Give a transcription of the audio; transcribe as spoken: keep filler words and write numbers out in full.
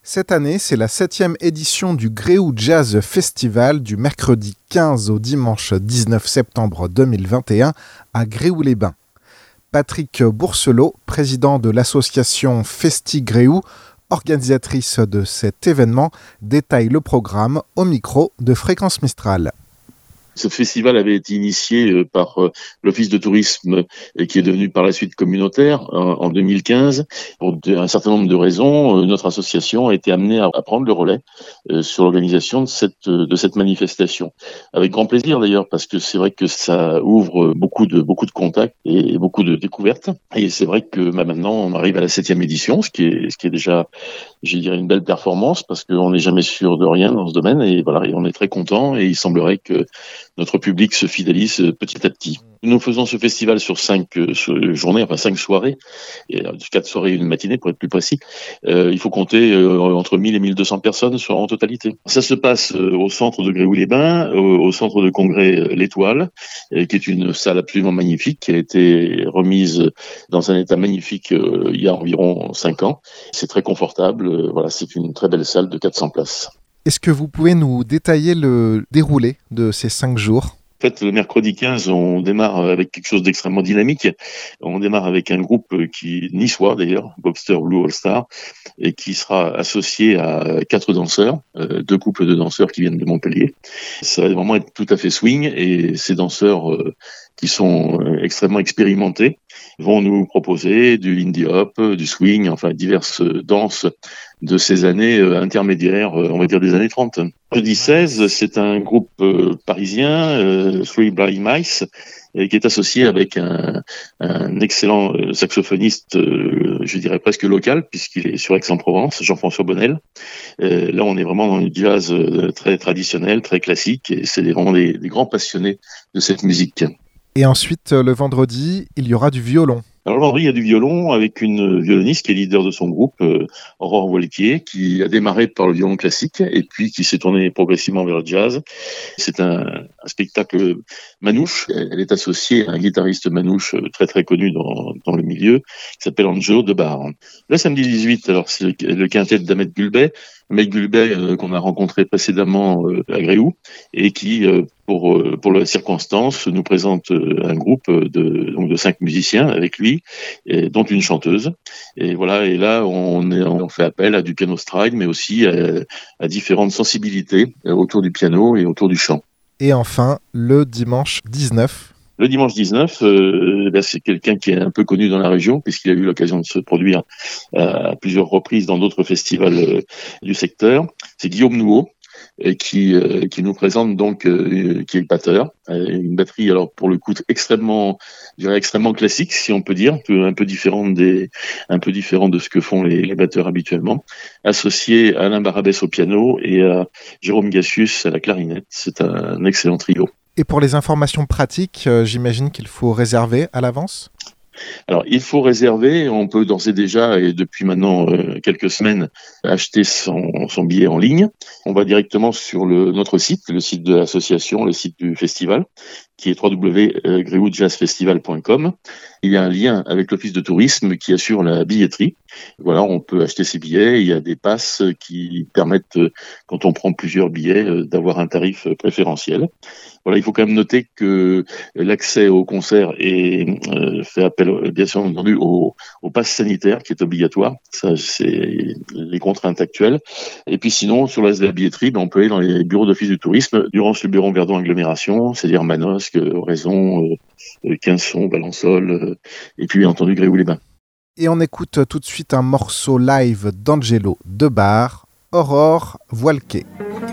Cette année, c'est la septième édition du Gréoux Jazz Festival du mercredi quinze au dimanche dix-neuf septembre deux mille vingt et un à Gréoux-les-Bains. Patrick Bourselot, président de l'association Festi Gréoux, organisatrice de cet événement, détaille le programme au micro de Fréquence Mistral. Ce festival avait été initié par l'Office de tourisme qui est devenu par la suite communautaire en deux mille quinze. Pour un certain nombre de raisons, notre association a été amenée à prendre le relais sur l'organisation de cette, de cette manifestation. Avec grand plaisir d'ailleurs, parce que c'est vrai que ça ouvre beaucoup de, beaucoup de contacts et beaucoup de découvertes. Et c'est vrai que bah, maintenant on arrive à la septième édition, ce qui est, ce qui est déjà, je dirais, une belle performance, parce qu'on n'est jamais sûr de rien dans ce domaine. Et voilà, et on est très content et il semblerait que notre public se fidélise petit à petit. Nous faisons ce festival sur cinq euh, journées, enfin cinq soirées, et euh, quatre soirées et une matinée pour être plus précis. Euh, il faut compter euh, entre mille et mille deux cents personnes sur, en totalité. Ça se passe euh, au centre de Gréoux-les-Bains, au, au centre de congrès euh, L'Étoile, euh, qui est une salle absolument magnifique, qui a été remise dans un état magnifique euh, il y a environ cinq ans. C'est très confortable, euh, voilà, c'est une très belle salle de quatre cents places. Est-ce que vous pouvez nous détailler le déroulé de ces cinq jours ? En fait, le mercredi quinze, on démarre avec quelque chose d'extrêmement dynamique. On démarre avec un groupe qui niçois d'ailleurs, Bobster Blue All Star, et qui sera associé à quatre danseurs, euh, deux couples de danseurs qui viennent de Montpellier. Ça va vraiment être tout à fait swing, et ces danseurs euh, qui sont euh, extrêmement expérimentés vont nous proposer du Lindy Hop, du swing, enfin diverses danses de ces années euh, intermédiaires, euh, on va dire des années trente. Jeudi seize, c'est un groupe euh, parisien, euh, Three Blind Mice, et qui est associé avec un, un excellent euh, saxophoniste, euh, je dirais presque local, puisqu'il est sur Aix-en-Provence, Jean-François Bonnel. Euh, là, on est vraiment dans le jazz euh, très traditionnel, très classique, et c'est vraiment des, des grands passionnés de cette musique. Et ensuite, le vendredi, il y aura du violon. Alors le vendredi, il y a du violon avec une violoniste qui est leader de son groupe, euh, Aurore Walquier, qui a démarré par le violon classique et puis qui s'est tournée progressivement vers le jazz. C'est un, un spectacle manouche. Elle est associée à un guitariste manouche très très connu dans, dans le milieu, qui s'appelle Angelo Debar. Le samedi dix-huit, alors c'est le, le quintet d'Ahmed Gulbey, Ahmed Gulbey euh, qu'on a rencontré précédemment euh, à Gréoux et qui euh, pour euh, pour la circonstance nous présente euh, un groupe de donc de cinq musiciens avec lui, et, dont une chanteuse. Et voilà, et là on, est, on fait appel à du piano stride, mais aussi à, à différentes sensibilités autour du piano et autour du chant. Et enfin, le dimanche dix-neuf. Le dimanche dix-neuf, euh, ben c'est quelqu'un qui est un peu connu dans la région, puisqu'il a eu l'occasion de se produire euh, à plusieurs reprises dans d'autres festivals euh, du secteur. C'est Guillaume Nouveau, et qui euh, qui nous présente donc euh, qui est le batteur, euh, une batterie alors pour le coup extrêmement, je dirais extrêmement classique, si on peut dire, un peu un peu différente des un peu différent de ce que font les, les batteurs habituellement, associé à Alain Barabès au piano et à Jérôme Gassius à la clarinette. C'est un, un excellent trio. Et pour les informations pratiques, euh, j'imagine qu'il faut réserver à l'avance ? Alors, il faut réserver. On peut d'ores et déjà, et depuis maintenant euh, quelques semaines, acheter son, son billet en ligne. On va directement sur le, notre site, le site de l'association, le site du festival, qui est w w w point gréoux jazz festival point com. Il y a un lien avec l'Office de tourisme qui assure la billetterie. Voilà, on peut acheter ses billets. Il y a des passes qui permettent, quand on prend plusieurs billets, d'avoir un tarif préférentiel. Voilà, il faut quand même noter que l'accès au concert est euh, fait appel, bien sûr entendu, au, au pass sanitaire qui est obligatoire. Ça, c'est les contraintes actuelles. Et puis sinon, sur la, la billetterie, ben, on peut aller dans les bureaux d'Office du tourisme, Durance Le Bureau Verdon Agglomération, c'est-à-dire Manosque, Oraison, euh, Quinson, Valençol, euh, et puis bien entendu Gréoux-les-Bains. Et on écoute tout de suite un morceau live d'Angelo Debar, Aurore Walquier.